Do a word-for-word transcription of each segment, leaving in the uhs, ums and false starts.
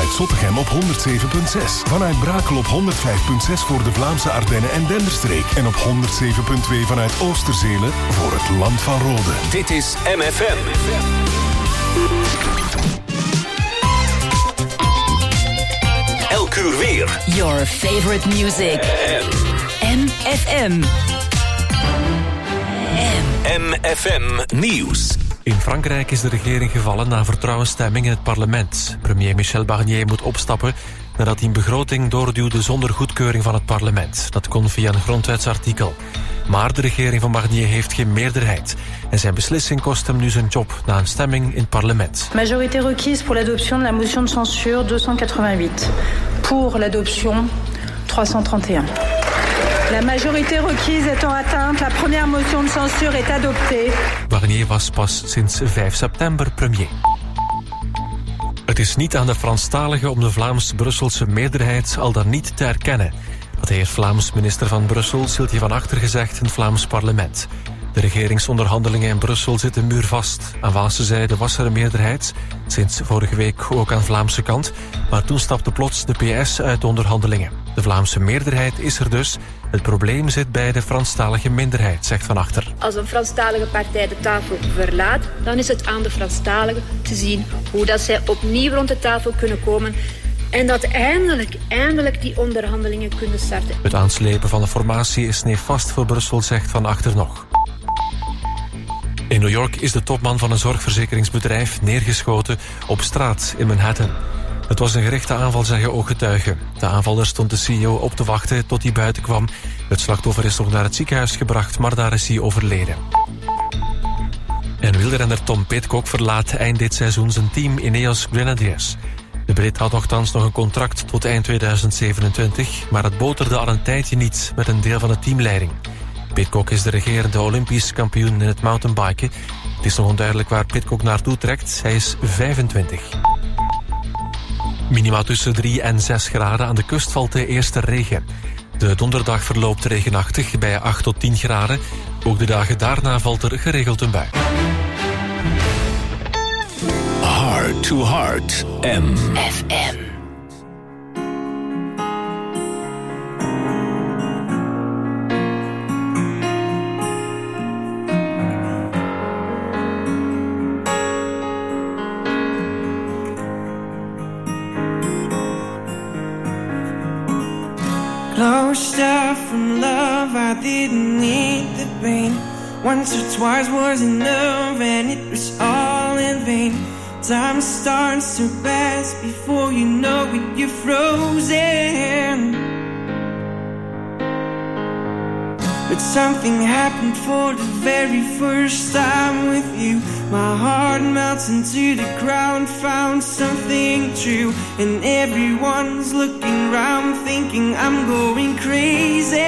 vanuit Zottegem op honderd zeven komma zes. Vanuit Brakel op honderd vijf komma zes voor de Vlaamse Ardennen en Denderstreek. En op honderd zeven komma twee vanuit Oosterzele voor het Land van Rode. Dit is M F M. Elk uur weer. Your favorite music. M F M. M F M Nieuws. In Frankrijk is de regering gevallen na vertrouwensstemming in het parlement. Premier Michel Barnier moet opstappen nadat hij een begroting doorduwde zonder goedkeuring van het parlement. Dat kon via een grondwetsartikel. Maar de regering van Barnier heeft geen meerderheid. En zijn beslissing kost hem nu zijn job na een stemming in het parlement. Majorité requise pour l'adoption de la motion de censure tweehonderdachtennegentig. Pour l'adoption driehonderdeenentrenttig. La majorité requise étant atteinte, la première motion de censure est adoptée. Barnier was pas sinds vijf september premier. Het is niet aan de Franstaligen om de Vlaams-Brusselse meerderheid al dan niet te erkennen. Dat heeft Vlaams minister van Brussel, Syltje van Achter, gezegd in het Vlaams parlement. De regeringsonderhandelingen in Brussel zitten muurvast. Aan Waalse zijde was er een meerderheid, sinds vorige week ook aan Vlaamse kant. Maar toen stapte plots de P S uit de onderhandelingen. De Vlaamse meerderheid is er dus. Het probleem zit bij de Franstalige minderheid, zegt Van Achter. Als een Franstalige partij de tafel verlaat, dan is het aan de Franstaligen te zien hoe dat zij opnieuw rond de tafel kunnen komen en dat eindelijk, eindelijk die onderhandelingen kunnen starten. Het aanslepen van de formatie is nefast voor Brussel, zegt Van Achter nog. In New York is de topman van een zorgverzekeringsbedrijf neergeschoten op straat in Manhattan. Het was een gerichte aanval, zeggen ooggetuigen. De aanvaller stond de C E O op te wachten tot hij buiten kwam. Het slachtoffer is nog naar het ziekenhuis gebracht, maar daar is hij overleden. En wielrenner Tom Pidcock verlaat eind dit seizoen zijn team Ineos Grenadiers. De Brit had nogthans nog een contract tot eind tweeduizend zevenentwintig... maar het boterde al een tijdje niet met een deel van de teamleiding. Pidcock is de regerende Olympisch kampioen in het mountainbiken. Het is nog onduidelijk waar Pidcock naartoe trekt. Hij is vijfentwintig. Minima tussen drie en zes graden. Aan de kust valt de eerste regen. De donderdag verloopt regenachtig bij acht tot tien graden. Ook de dagen daarna valt er geregeld een bui. Heart to Heart. M F M. Closed off from love, I didn't need the pain. Once or twice was enough and it was all in vain. Time starts to pass before you know it, you're frozen. But something happened for the very first time with you. My heart melts into the ground, found something true. And everyone's looking round thinking I'm going crazy.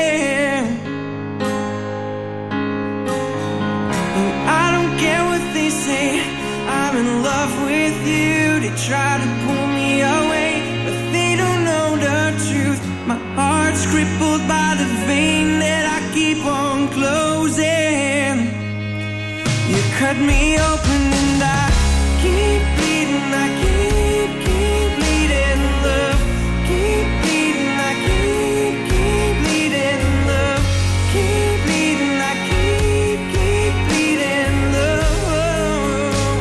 And I don't care what they say, I'm in love with you. They try to pull me away, but they don't know the truth. My heart's crippled by the vein that I keep on closing. You cut me open and I keep bleeding, I keep, keep bleeding, love. Keep bleeding, I keep, keep bleeding, love. Keep bleeding, I keep, keep bleeding, love.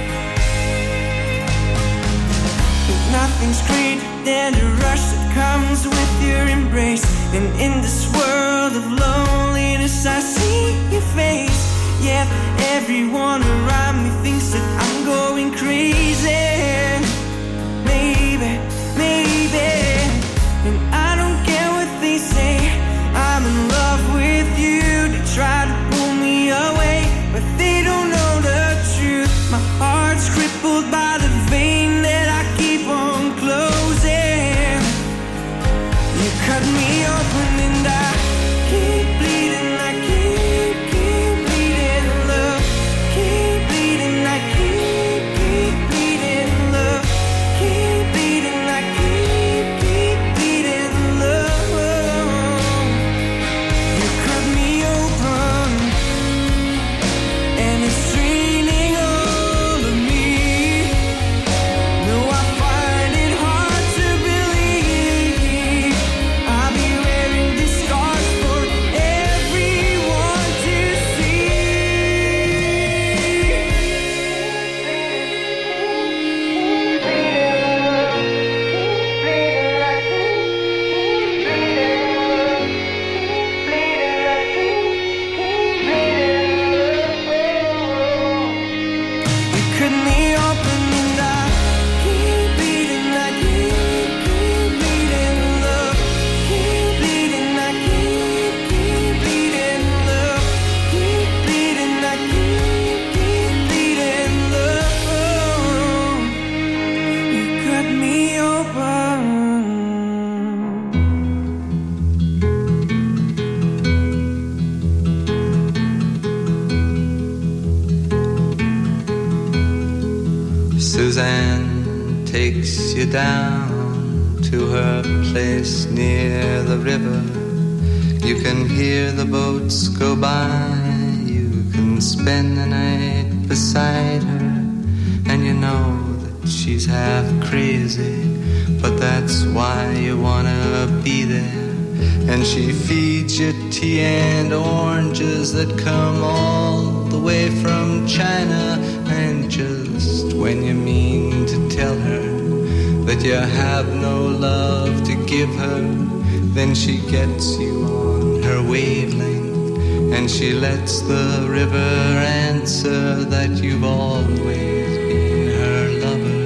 But nothing's greater than the rush that comes with your embrace. And in this world of loneliness I see your face. Yet everyone around me thinks that I'm going crazy. Maybe, maybe. And I don't care what they say, I'm in love with you. They try to pull me away, but they don't know the truth. My heart's crippled by the vein that I keep on closing. You cut me open and I keep bleeding, I keep, keep bleeding, love. Keep bleeding, I keep, keep bleeding, love. takes you down to her place near the river. You can hear the boats go by, you can spend the night beside her, and you know that she's half crazy, but that's why you wanna be there. And she feeds you tea and oranges that come all the way from China. And just when you mean to tell her that you have no love to give her, then she gets you on her wavelength, and she lets the river answer that you've always been her lover.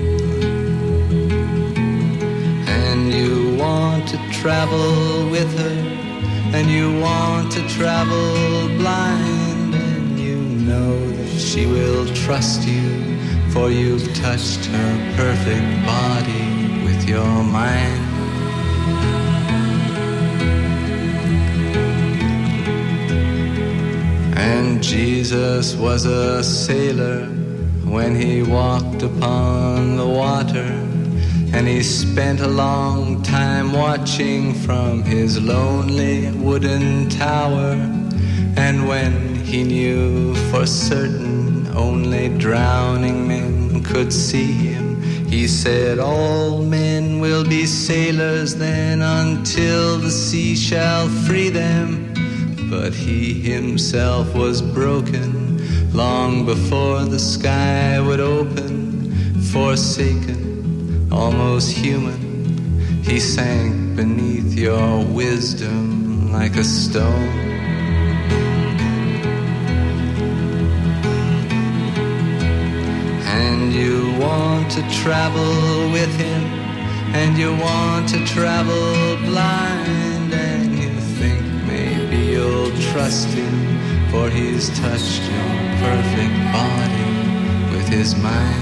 And you want to travel with her, and you want to travel blind, and you know that she will trust you, for you've touched her perfect body with your mind. And Jesus was a sailor when he walked upon the water, and he spent a long time watching from his lonely wooden tower. And when he knew for certain only drowning men could see him, he said, all men will be sailors then until the sea shall free them. But he himself was broken long before the sky would open. Forsaken, almost human, he sank beneath your wisdom like a stone. And you want to travel with him, and you want to travel blind, and you think maybe you'll trust him, for he's touched your perfect body with his mind.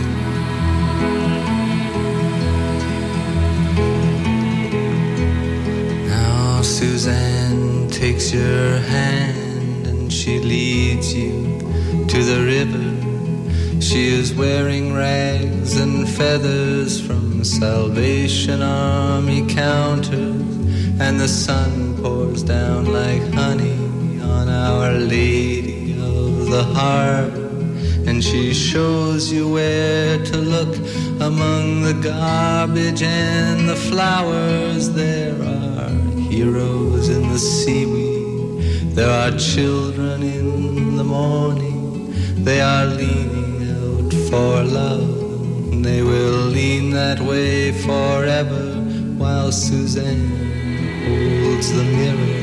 Now Suzanne takes your hand and she leads you to the river. She is wearing rags and feathers from Salvation Army counters, and the sun pours down like honey on Our Lady of the Harbor. And she shows you where to look among the garbage and the flowers. There are heroes in the seaweed, there are children in the morning. They are leaning out for love, and they will lean that way forever, while Suzanne holds the mirror.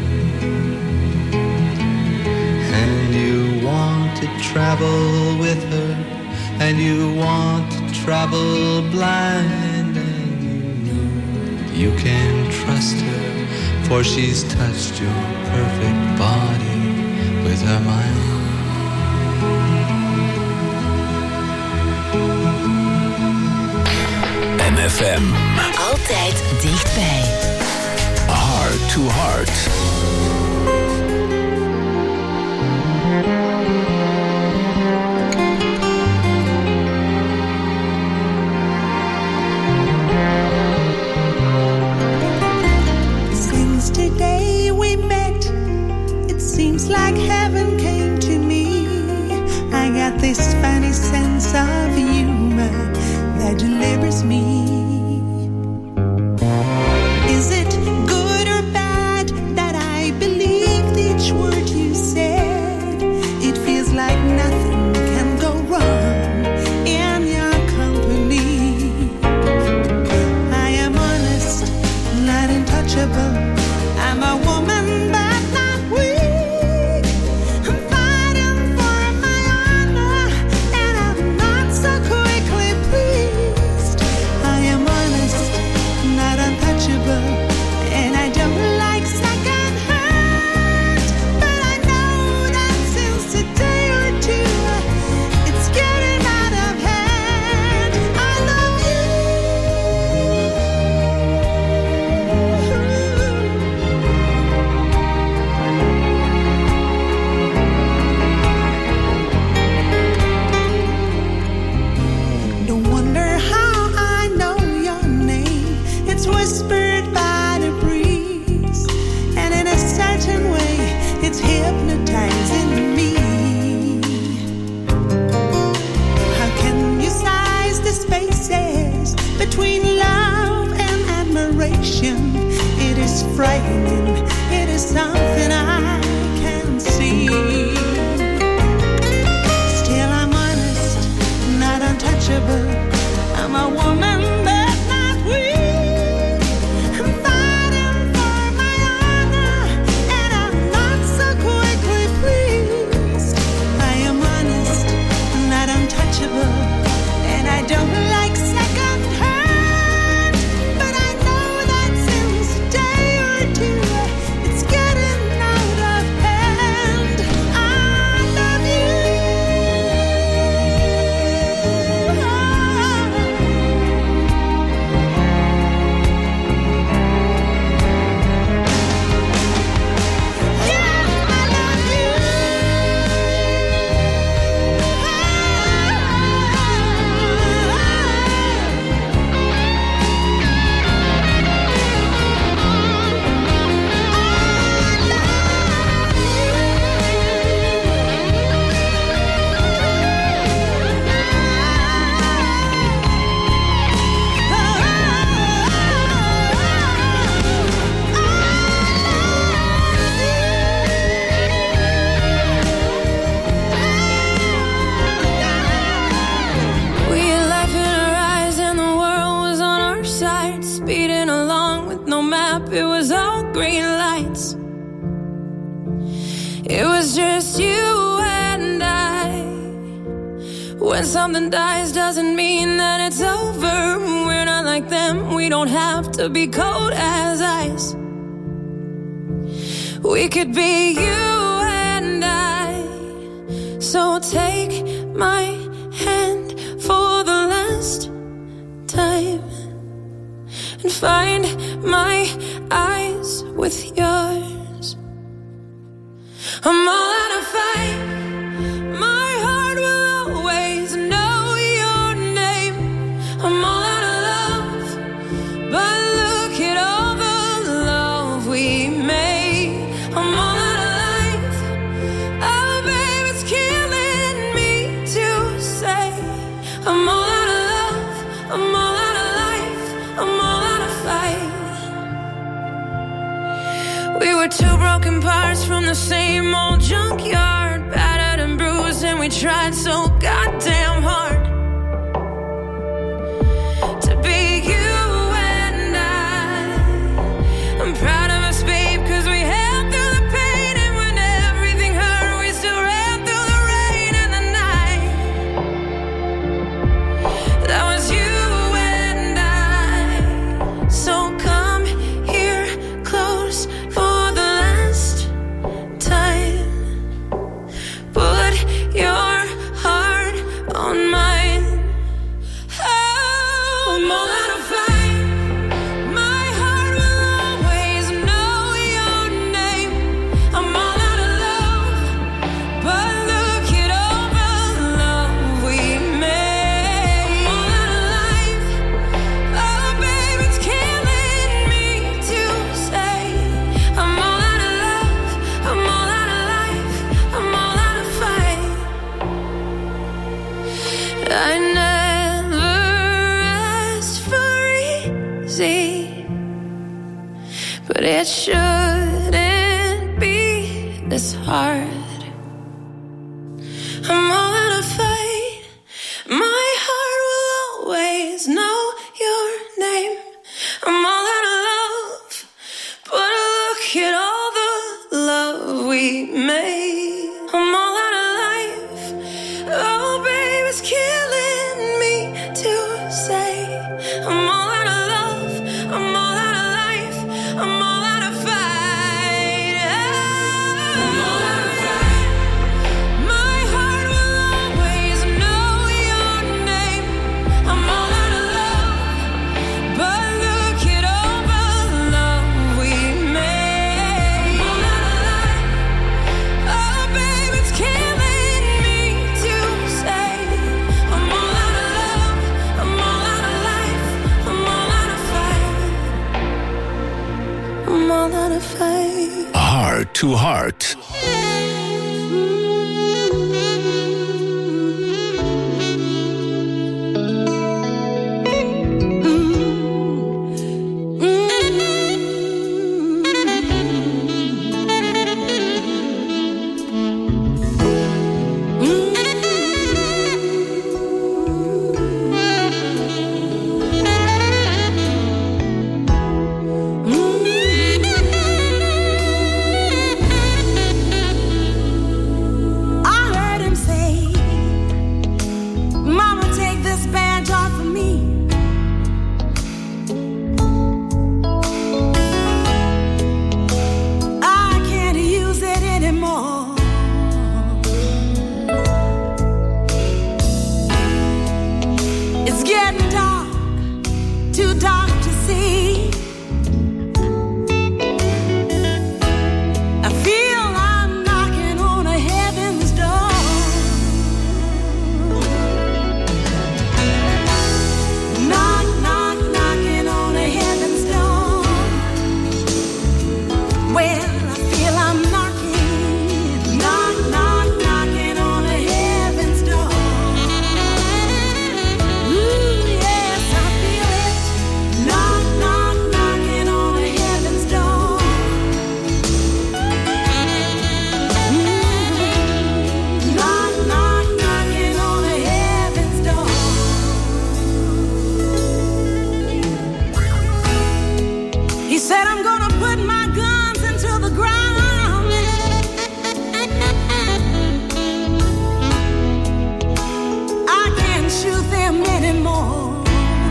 And you want to travel with her, and you want to travel blind, and you know you can trust her, for she's touched your perfect body with her mind. M F M. Altijd dichtbij. Heart to Heart. Since today we met, it seems like heaven came to me. I got this funny sense of humor that delivers me. Is it good or bad that I believed each word you said? It feels like nothing can go wrong in your company. I am honest, not untouchable. I'm a woman but not weak. I'm fighting for my honor, and I'm not so quickly pleased. I between love and admiration. It is frightening, it is something I can see. Still I'm honest, not untouchable. I'm a woman but not weak. I'm fighting for my honor, and I'm not so quickly pleased. I am honest, not untouchable, and I don't like second hand. But I know that since a day or two, it's getting out of hand. I love you. We had life in our eyes and the world was on our side, speeding along with no map, it was all green lights. It was just you and I. When something dies doesn't mean that it's over. We're not like them, we don't have to be cold as ice. We could be you and I. So take my hand for the last time and find my eyes with yours. I'm all out of fight. My heart will always know your name. I'm all out of love, but look at all the love we made. I'm all out of life. Oh, babe, it's killing me to say. I'm all out of love. I'm all out of life. I'm all out of fight. We were two broken parts from the same old junkyard, battered and bruised, and we tried so goddamn hard to be you and I. I'm proud of us, babe, cause we held through the pain, and when everything hurt, we still ran through the rain and the night. That was you and I. So come here close for the last time. Put your heart on mine. Oh, I'm all out of fight. My heart will always know your name. I'm all out of love, but look at all the love we made. I'm all out of life. Oh, babe, it's killing me to say. I'm all out of love. I'm all out of life. I'm all out of fight. I never asked for easy, but it shouldn't be this hard. I'm all out of fight. My heart will always know your name. I'm all out of love, but look at all the love we made. I'm all out of life. Oh, babe, it's killing me to say. I'm all out of love. I'm all out of life. I'm all out of fight. I'm all out of fight. My heart will always know your name. I'm all out of love, but look at all the love we made. I'm all out of life. Oh, babe, it's killing me to say. I'm all out of love. I'm all out of life. I'm all out of fight. I'm all out of fight. Heart to Heart. Mm. too dark to see. I feel I'm knocking on a heaven's door. Knock, knock, knocking on a heaven's door. Well, I feel I'm knocking, knock, knock, knocking on a heaven's door. Ooh, yes, I feel it. Knock, knock, knocking on a heaven's door. Mm. Knock, knock, knocking on a heaven's door. He said, I'm gonna put my guns into the ground. I can't shoot them anymore.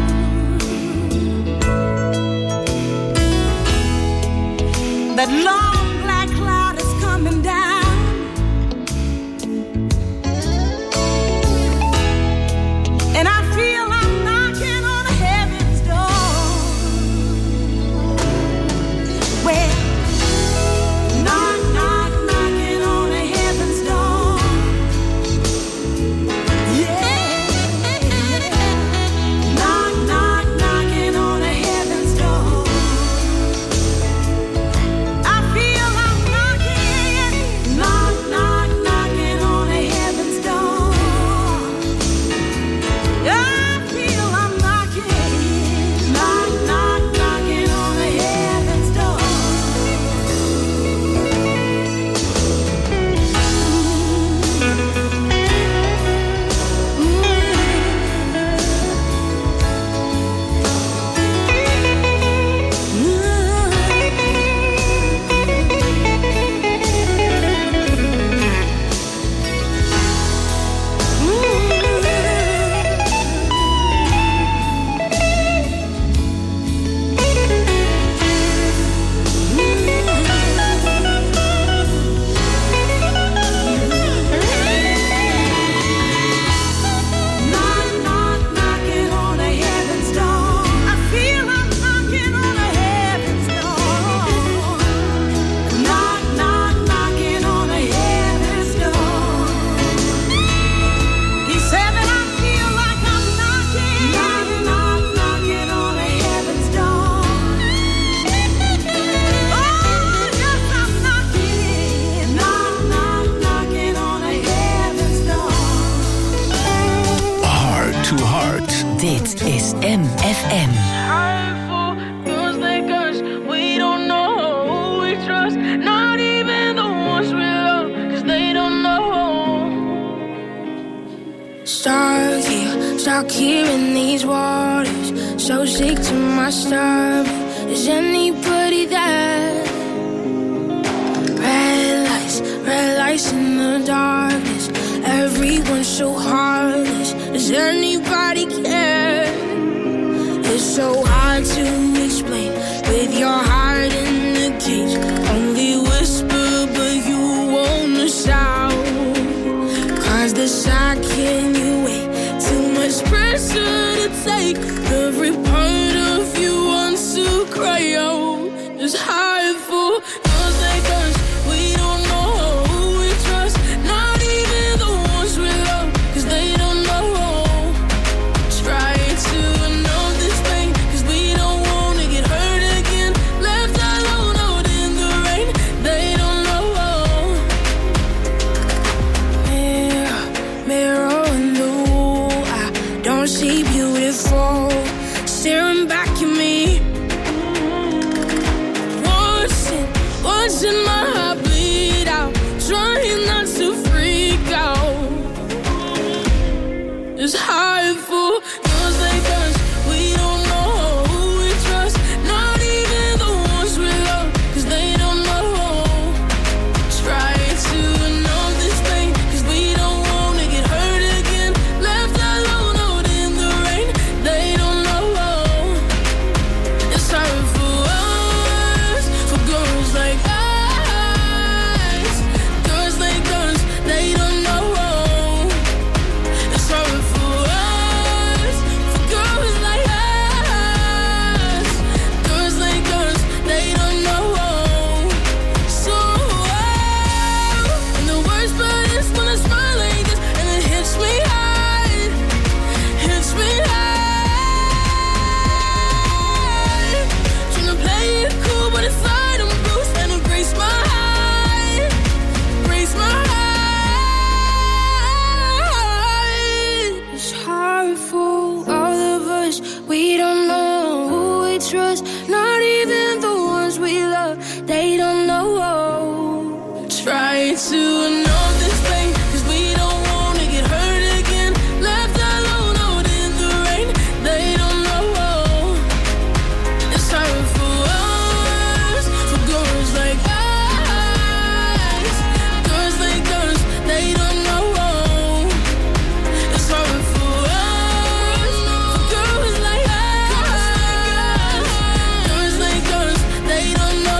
That long black cloud is coming down. And I feel I'm knocking on heaven's door. Well, knock, knock, knocking on a heaven's door. Yeah. Knock, knock, knocking on a heaven's door. I feel I'm knocking. Knock, knock, knocking on a heaven's door. I feel I'm knocking. Knock, knock, knocking on a heaven's door. Knock, knock, knocking on a heaven's door. I feel I'm knocking on a heaven's door. Knock, knock, knocking on a heaven's door. He said that I feel like I'm knocking. Knock, knock, knocking on a heaven's door. Oh, yes, I'm knocking. Knock, knock, knocking on a heaven's door. Heart to Heart. Dit is M F M. Hurtful girls like us, we don't know who we trust. Not even the ones we love, cause they don't know. Stuck here, stuck here in these waters. So sick to my stomach. Is anybody there? Red lights, red lights in the darkness. Everyone's so heartless. Does anybody care? It's so hard to explain with your heart in the cage. Only whisper, but you wanna shout. Cause the shock can you wait? Too much pressure to take. Every part of you wants to cry out. It's hard for girls like us. We don't know who we trust. Not even the ones we love, cause they don't know. Try to know this pain, cause we don't wanna get hurt again. Left alone out in the rain, they don't know. Mirror, mirror in the wall, I don't see beautiful staring back at me. Watching, watching my heart bleed out. Trying not to freak out. It's hard for girls like us. We don't know who we trust. Not even the ones we love, cause they don't know. Try to know this pain, cause we don't wanna get hurt again. Left alone out in the rain, they don't know. It's hard for us, for girls like us. Girls like us, they don't know. It's hard for us. we trust, not even the ones we love. They don't know. Try to know this pain, 'cause we don't wanna get hurt again. Left alone out in the rain. They don't know. It's hard for us, for girls like us, girls like us. They don't know. It's hard for us, for girls like us, girls like us. They don't know.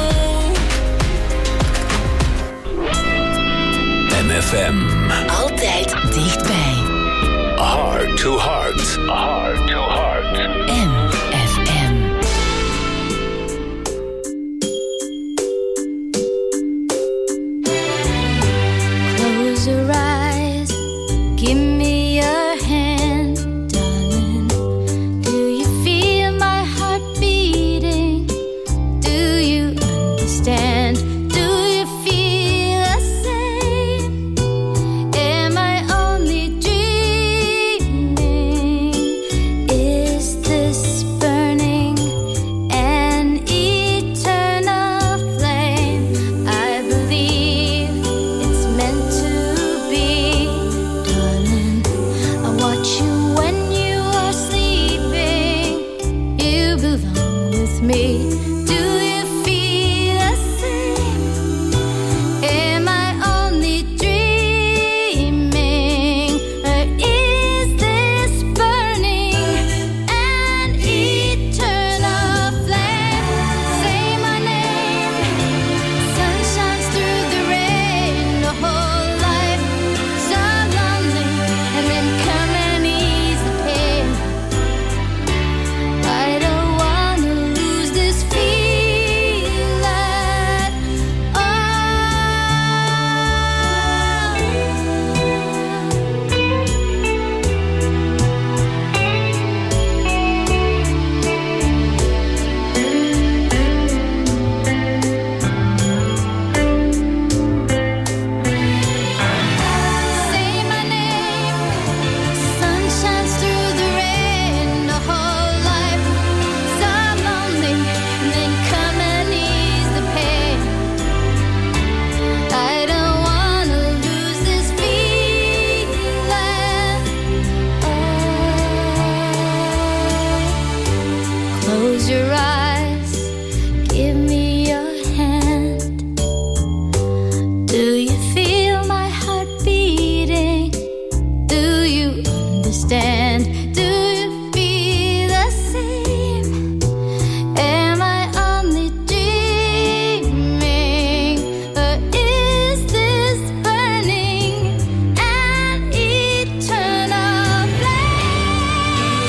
M F M. Altijd dichtbij. Heart to heart. Heart to heart. M F M. Close your eyes, give me your hand, darling. Do you feel my heart beating? Do you understand? Do you feel the same? Am I only dreaming? Is this burning an eternal flame? I believe it's meant to be, darling. I watch you when you are sleeping. You belong with me. Do you feel the same? Am I only dreaming? Or is this burning an eternal flame? Say my name. Sun shines through the rain. The whole life so lonely, and then come and ease the pain. I don't wanna lose this feeling. Oh. Say my name. Sun shines through the rain. The whole life so lonely, and then come and ease the pain. I don't wanna lose this feeling. Oh. Close your eyes, give me your hand. Do you feel my heart beating? Do you understand? Do you feel the same? Am I only dreaming? Or is this burning an eternal flame?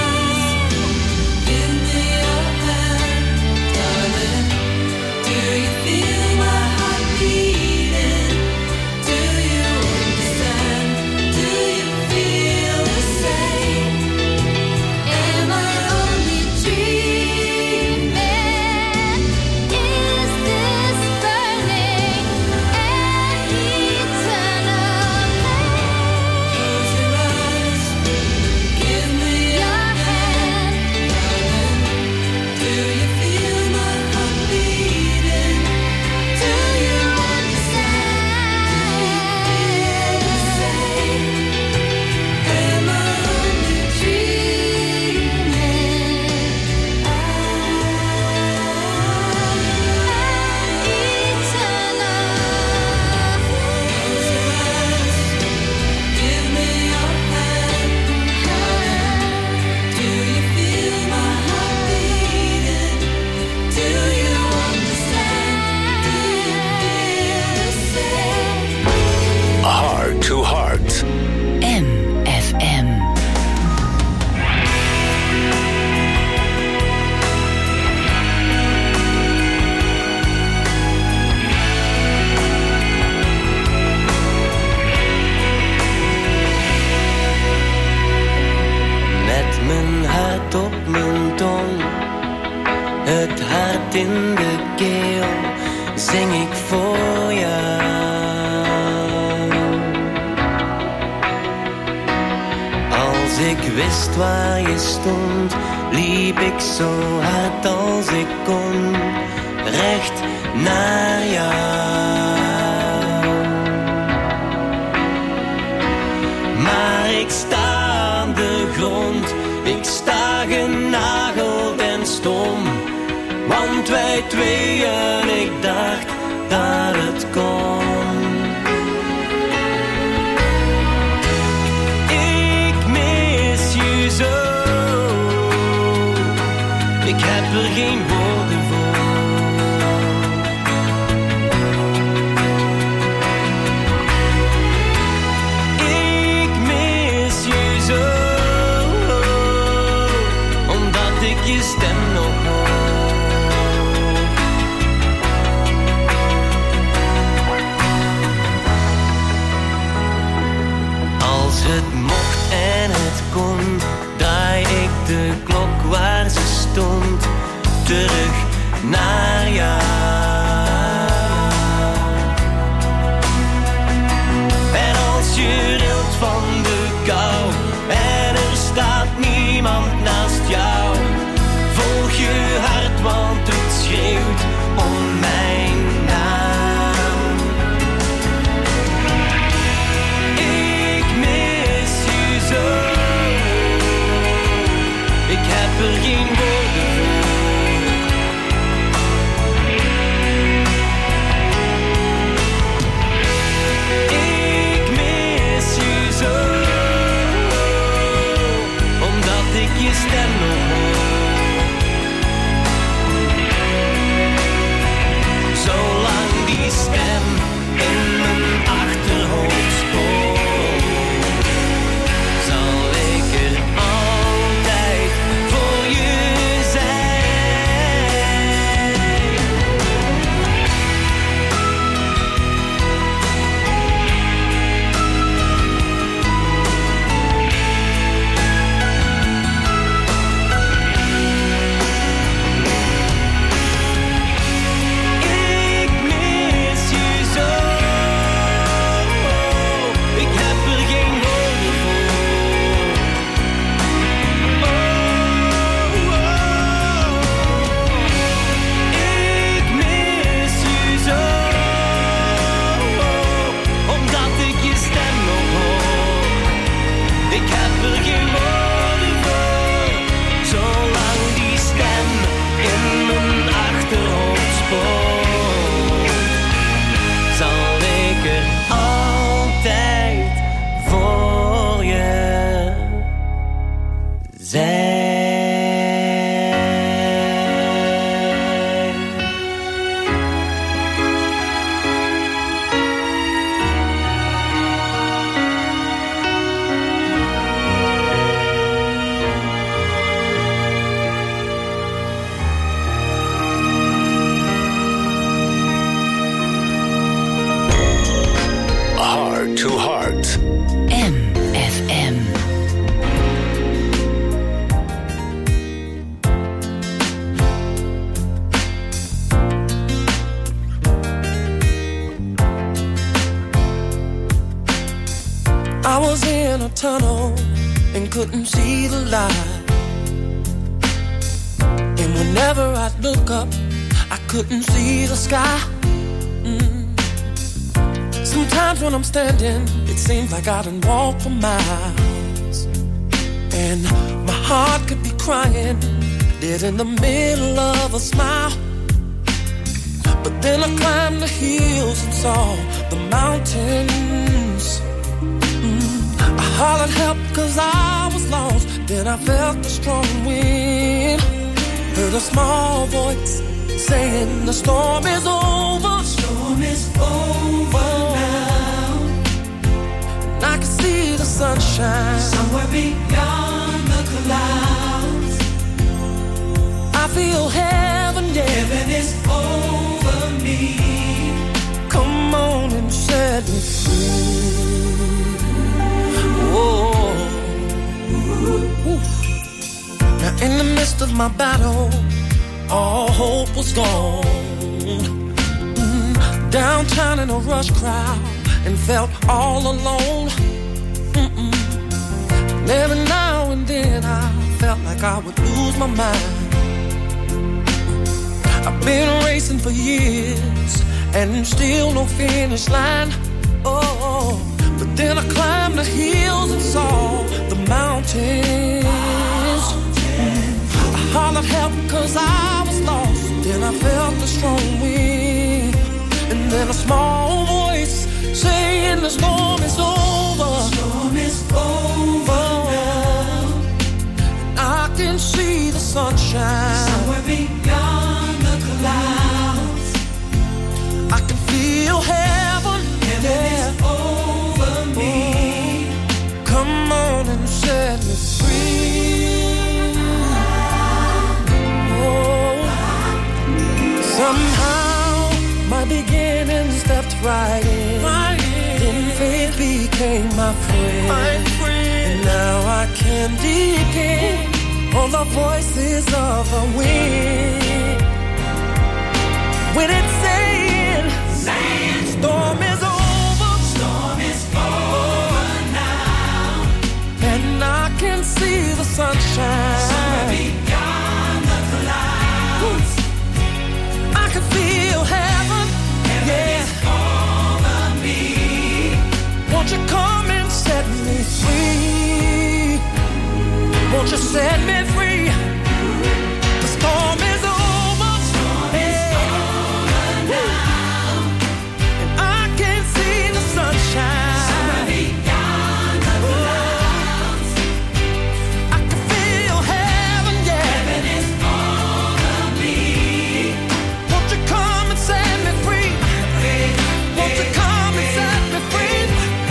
Give me your hand, darling. Do you feel my heart beating? Do you understand? Do you feel the same? Am I only dreaming? Is this burning an eternal flame? Close your eyes, give me your hand, darling. Do you feel my heart beating? Do you understand? The same. Am I only dreaming? An eternal flame. Give me your hand, do you feel my heart beating? Do you understand? Do you feel the same? Heart to heart. M F M. Met mijn hart op mijn tong, het hart in de keel, zing ik voor jou. Als ik wist waar je stond, liep liep ik zo hard als ik kon, recht naar jou. Maar ik sta aan de grond, ik sta genageld en stom. Want wij tweeën, ik dacht dat het kon. Ik mis je zo, ik heb er geen woorden voor. Ik mis je zo, omdat ik je stem nog hoor. Als het mocht en het kon, draai ik de klok waar ze stond terug naar jou. En als je rilt van de kou en er staat niemand naast jou, volg je hart, want het schreeuwt om mijn naam. Ik mis je zo, ik heb er geen woorden voor. Ik mis je zo, omdat ik je stem nog hoor. Zolang die stem in mijn achterhoofd spoort, zal ik er altijd voor je zijn. Ik mis je zo, ik heb er geen woorden voor. Oh, oh. Ik mis je zo, omdat ik je stem nog hoor. Ik heb er geen woorden voor, zolang die stem in mijn achterhoofd spoort, zal ik er altijd voor je zijn. Heart to Heart. M F M. I was in a tunnel and couldn't see the light. And whenever I'd look up, I couldn't see the sky. Mm. Sometimes when I'm standing, it seems like I done walked for miles. And my heart could be crying, dead in the middle of a smile. But then I climbed the hills and saw the mountains. Mm. I hollered help cause I was lost. Then I felt the strong wind. Heard a small voice saying the storm is over. Storm is over now. And I can see the sunshine somewhere beyond the clouds. I feel heaven, yeah. Heaven is over me. Come on and set me free. Whoa. Ooh. Now in the midst of my battle, all hope was gone. Mm, downtown in a rush crowd and felt all alone. Mm-mm. And every now and then I felt like I would lose my mind. I've been racing for years and still no finish line. Oh, but then I climbed the hills and saw the mountains. I hollered help cause I was lost. Then I felt a strong wind, and then a small voice saying the storm is over. The storm is over now. And I can see the sunshine somewhere beyond the clouds. I can feel heaven, heaven yeah. is over me. Come on and set me free. Oh, somehow my beginning stepped right in. Right in. Then faith became my friend. My friend. And now I can depend on the voices of the wind. When it's saying, saying storm is over, storm is over now, and I can see the sunshine somewhere beyond the clouds. I can feel heaven, heaven yeah. is over me. Won't you come and set me free? Won't you set me free? The storm is over, storm is over now, and I can see the sunshine somewhere beyond the clouds. I can feel heaven, yeah. Heaven is over me. Won't you come and set me free? Won't you come and set me free?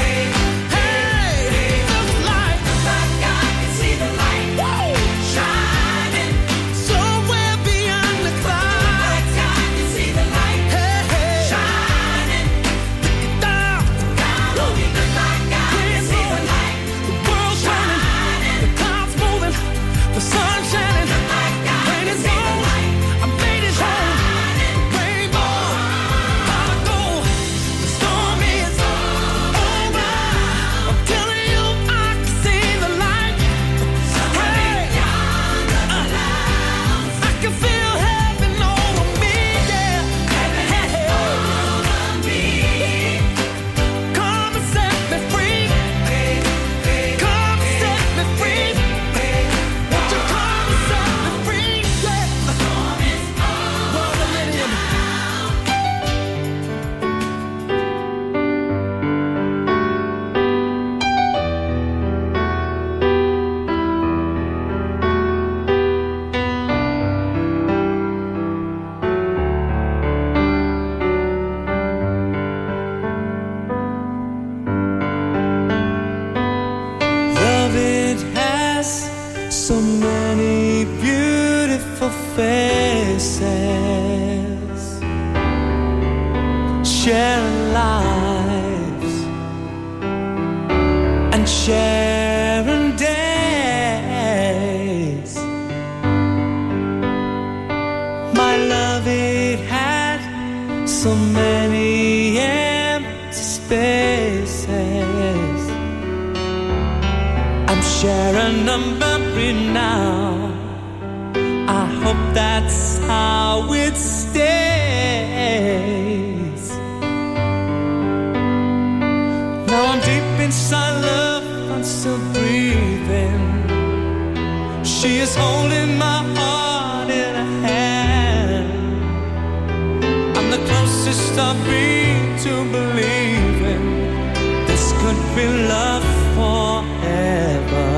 Hey, this light, like I can see the light. Whoa. Shining somewhere beyond the clouds. Like I can see the light. Hey, hey. Shining down, down on me. Like I can see the light. The world's shining, the clouds moving, the sun shining. Rain is on, I made it home. Rainbow, gotta go. The storm is over. I'm telling you, I can see the light. Hey, I can feel heaven over me, yeah. Heaven is over me. Come and set me free. Come and set me free. Won't you come and set me free? Yeah. The storm is over now. Love, it has so many beautiful faces, sharing lives and sharing days. My love, it had so many empty spaces. I'm sharing a memory now. I hope that's how it stays. Now I'm deep inside love, I'm still breathing. She is holding my heart in her hand. I'm the closest I've been to believing this could be love forever.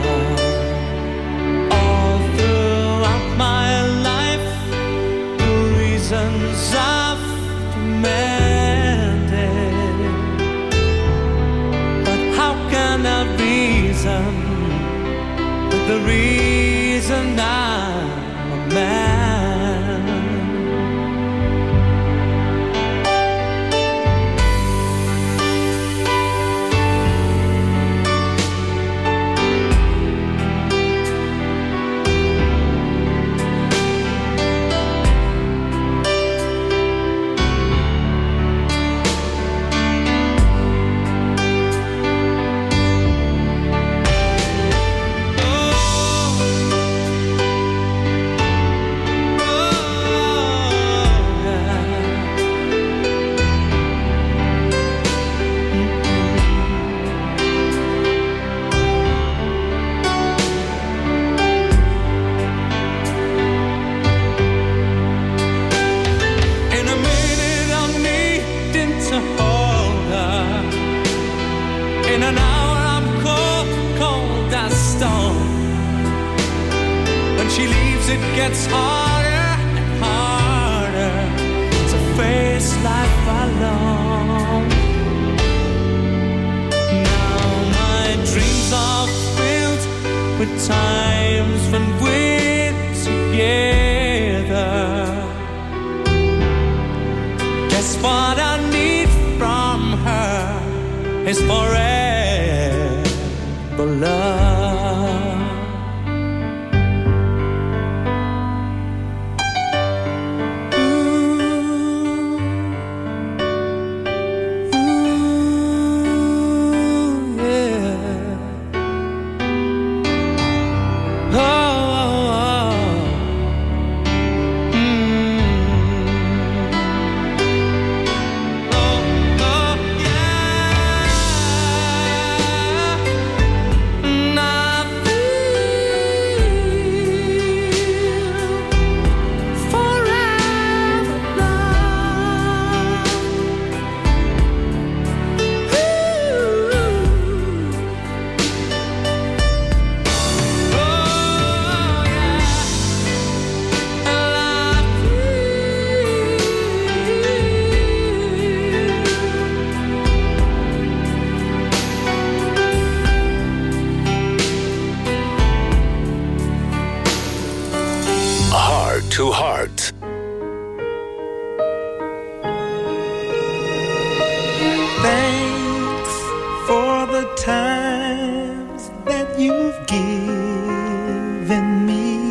All throughout my life, the reasons I've demanded, but how can I reason with the reason it gets harder and harder to face life alone. Now my dreams are filled with times when we're together. Guess what I need from her is forever love. to Heart. Thanks for the times that you've given me.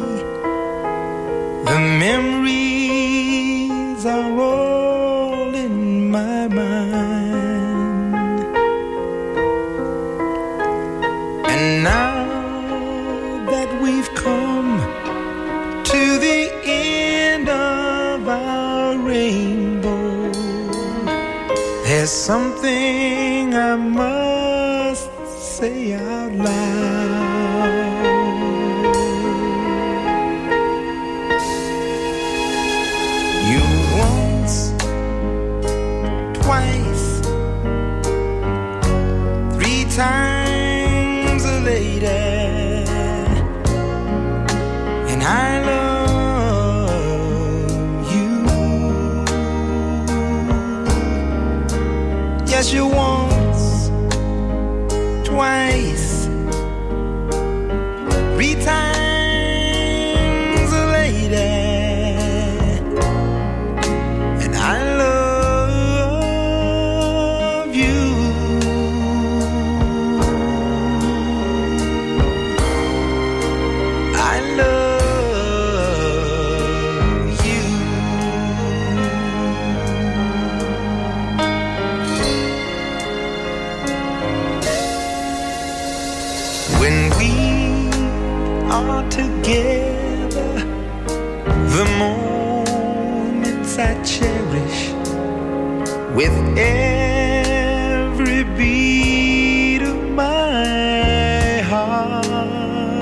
The memories are all in my mind. And now that we've come to the end of our rainbow, there's something I must say out loud. You once, twice, three times a lady, and I love you. Yes, you once, twice, three times a lady, and I love you. I love you. When we are together, the moments I cherish with every beat of my heart.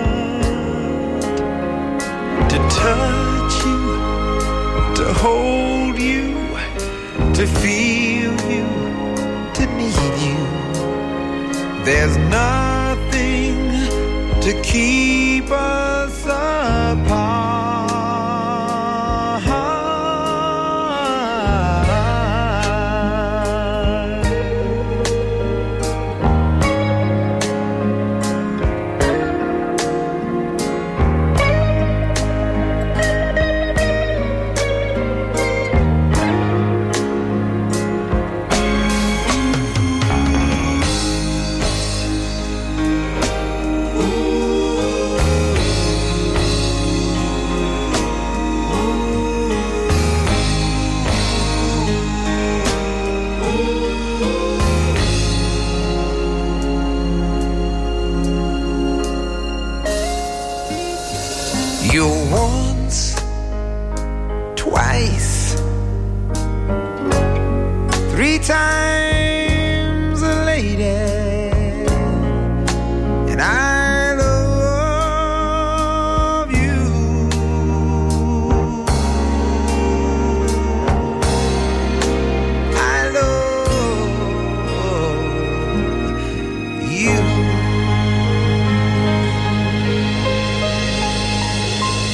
To touch you, to hold you, to feel you, to need you. There's nothing to keep us apart. You once, twice, three times a lady, and I love you. I love you.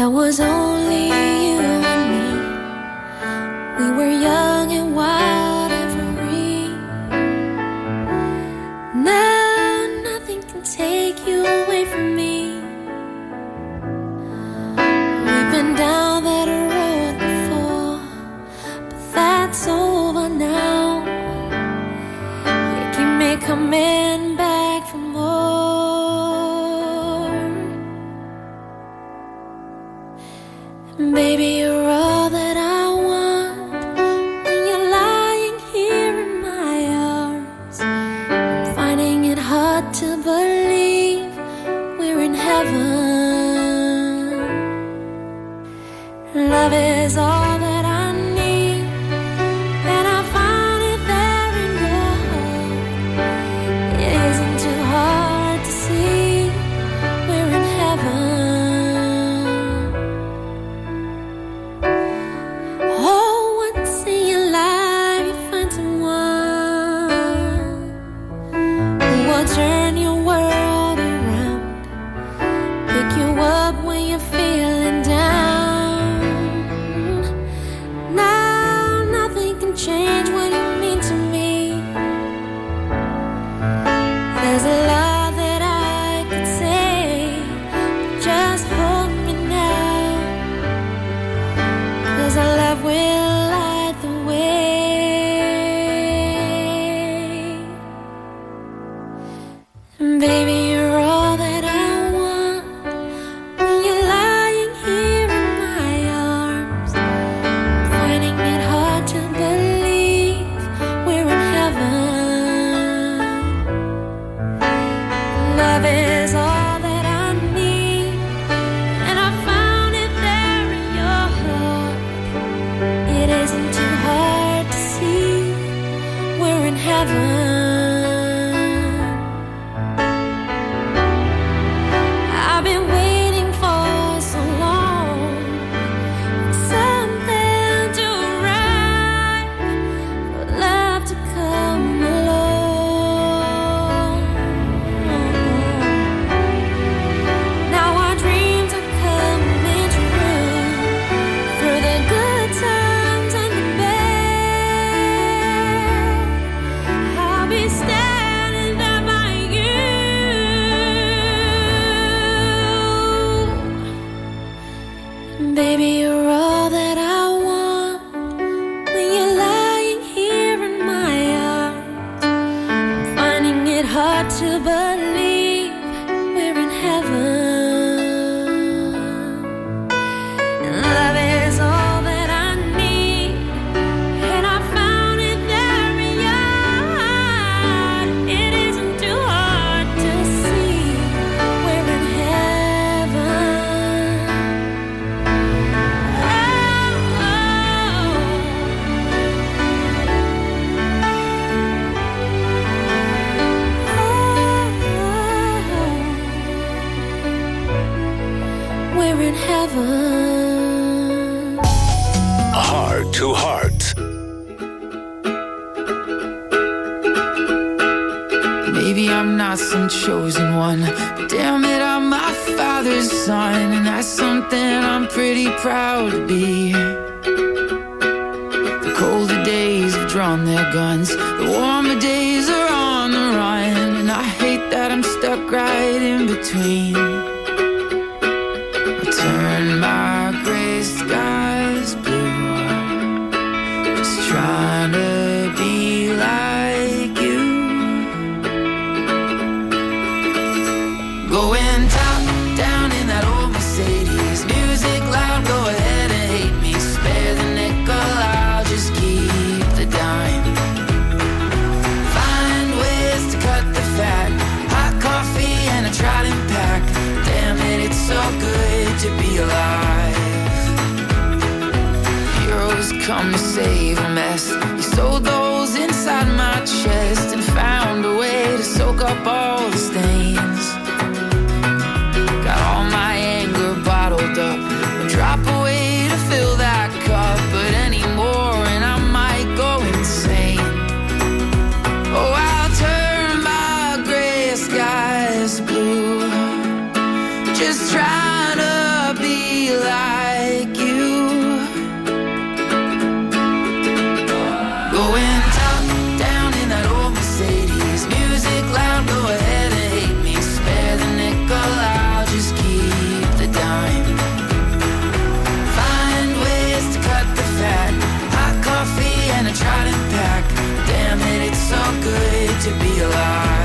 There was only you and me. We were young and wild and free. Now nothing can take you away from me. We've been down that road before, but that's over now. You keep me coming back for more. Baby, you're all that I want when you're lying here in my arms. I'm finding it hard to believe we're in heaven. Love is all that I need, and I found it there in your heart. It isn't too hard to see we're in heaven. Oh, once in your life you find someone who will turn your world around, pick you up when you're feeling down. Now nothing can change what you mean to me. There's a lot that I could say, but just hold me now, 'cause our love will light the way. Baby, you're all that I want when you're lying here in my arms. I'm finding it hard to believe we're in heaven. Love is all that I need, and I found it there in your heart. It isn't too hard to see we're in heaven. I've been waiting for so long for something to arrive, for love to come along. Now our dreams are coming true, through the good times and the bad. I'll be standing there by you. Baby, you're all that I want when you're lying here in my arms. I'm finding it hard to believe we're in heaven. And love is all that I need, and I found it there in your heart. It isn't too hard to see we're in heaven. We're in heaven. Heart to Heart. Maybe I'm not some chosen one, but damn it, I'm my father's son, and that's something I'm pretty proud to be. The colder days have drawn their guns, the warmer days are on the run, and I hate that I'm stuck right in between. I turn my gray skies blue, just trying to be like you. Going top down in that old Mercedes, music loud, go ahead and hate me. Spare the nickel, I'll just keep the dime. Find ways to cut the fat, hot coffee and a Trident pack. Damn it, it's so good to be alive. Heroes come to save a mess. You sewed the holes inside my chest and found a way to soak up all the stains. Got all my anger bottled up, a drop away to fill that cup, but anymore and I might go insane. Oh, I'll turn my gray skies blue, just trying to be be like you. Going top down in that old Mercedes, music loud, go ahead and hate me. Spare the nickel, I'll just keep the dime. Find ways to cut the fat, hot coffee and a Trident pack. Damn it, it's so good to be alive.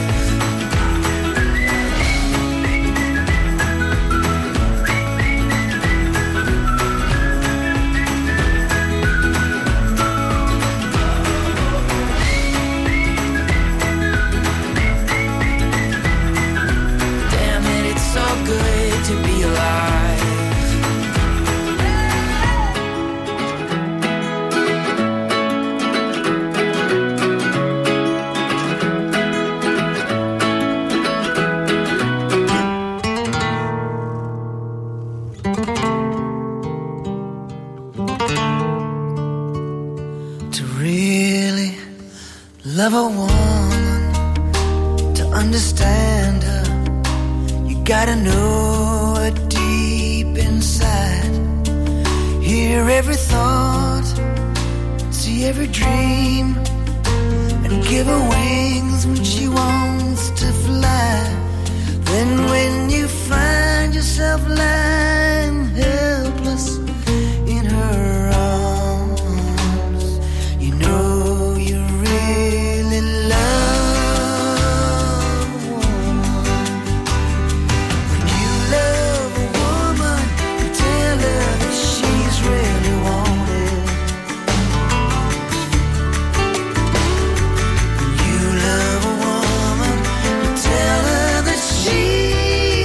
To be alive. To really love a woman, to understand her, you gotta know deep inside. Hear every thought, see every dream, and give her wings when she wants to fly. Then when you find yourself lying helpless in her arms, you know you really love. She's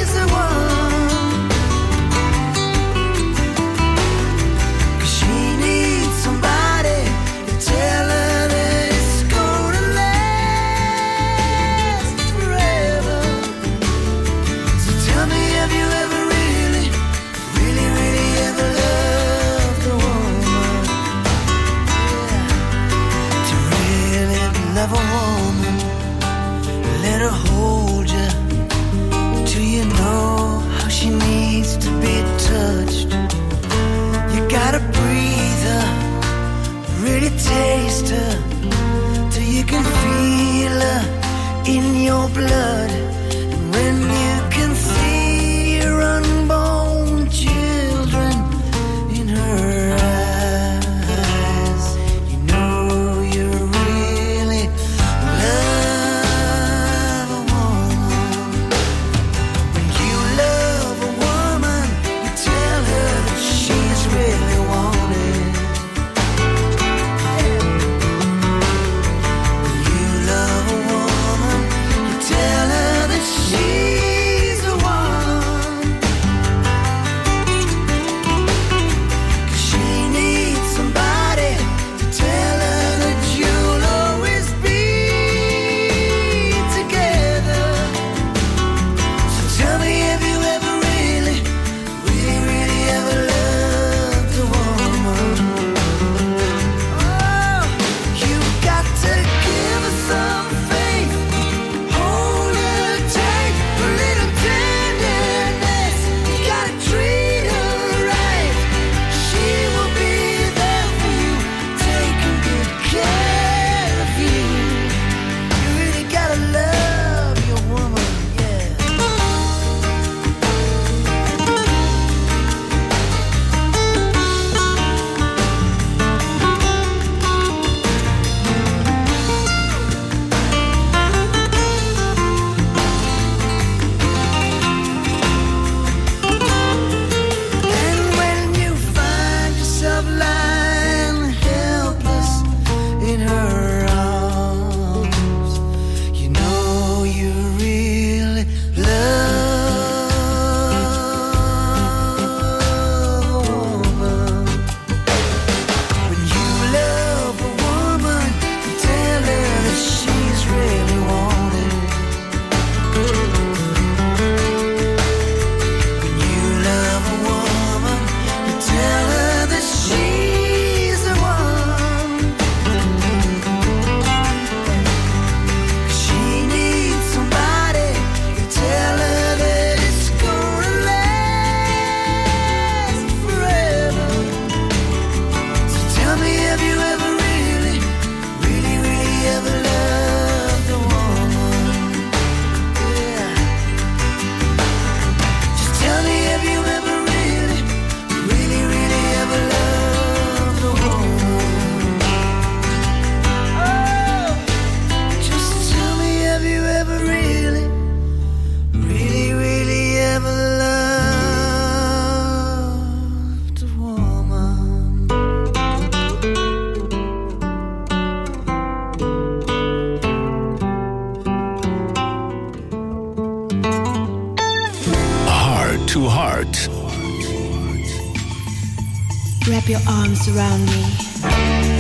to Heart. Wrap your arms around me.